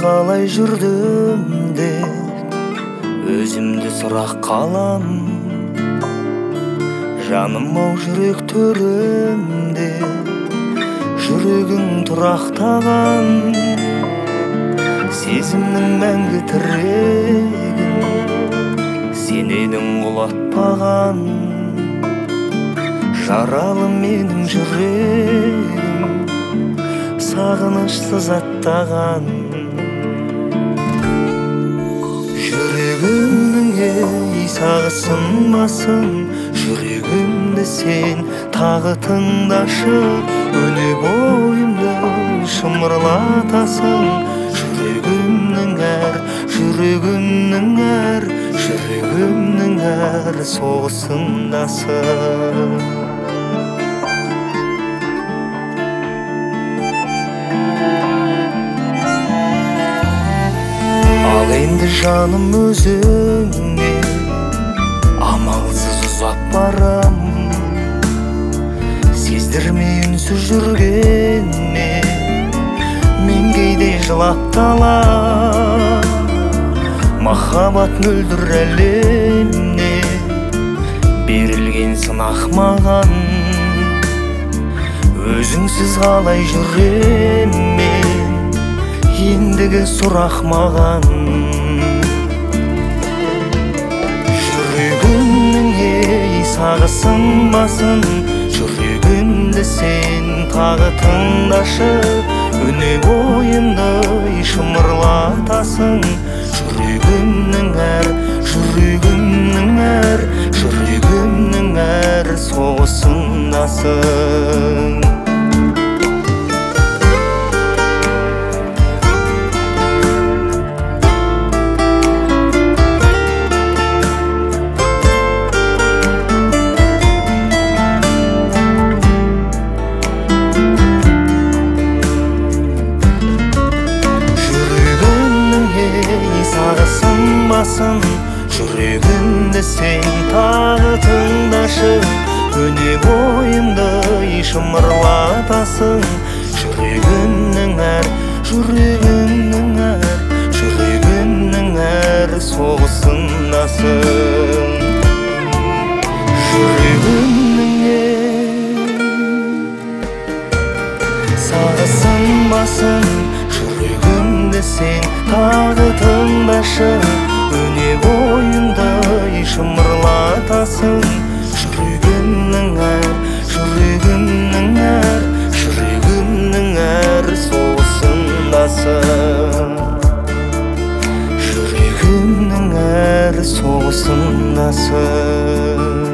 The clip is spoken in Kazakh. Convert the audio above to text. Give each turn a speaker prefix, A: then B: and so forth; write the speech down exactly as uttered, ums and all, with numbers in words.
A: қалай жүрдім деп өзімді сұрақ қалам. Жаным-ау жүрек төрімде жүрегің тұрақтаған, сезімнің мәңгі тірегін сен едің құлатпаған. Жаралы менің жүрегім сағынышсыз аттаған. Жүрегімнің ей сағысынбасын, жүрегімді сен тағы тыңдашы. Өне бойымды шымырлатасың, жүрегімнің әр, жүрегімнің әр, жүрегімнің әр соғысындасың. Ал енді жаным өзіңе амалсыз ұзап барам. Сездірмей үнсіз жүргенме мен кейде жылап талам. Махаббат мөлдір әлемне берілген сынақ маған. Өзіңсіз қалай жүрем мен, ендігі сұрақ маған. Жүрегімнің ей сағысынбасын, жүрегімді сен тағы тыңдашы. Өне бойымды шымырлатасың, жүрегімнің әр, жүрегімнің әр, жүрегімнің әр соғысындасың. Жүрегімді сен тағы тыңдашы. Өне бойымды шымырлатасың, жүрегімнің әр, жүрегімнің әр, жүрегімнің әр соғысындасың. Жүрегімнің сағысынбасын, жүрегімді сен тағы тыңдашы. Өне бойымды шымырлатасың, жүрегімнің әр, жүрегімнің әр, жүрегімнің әр соғысындасың. Жүрегімнің әр соғысындасың.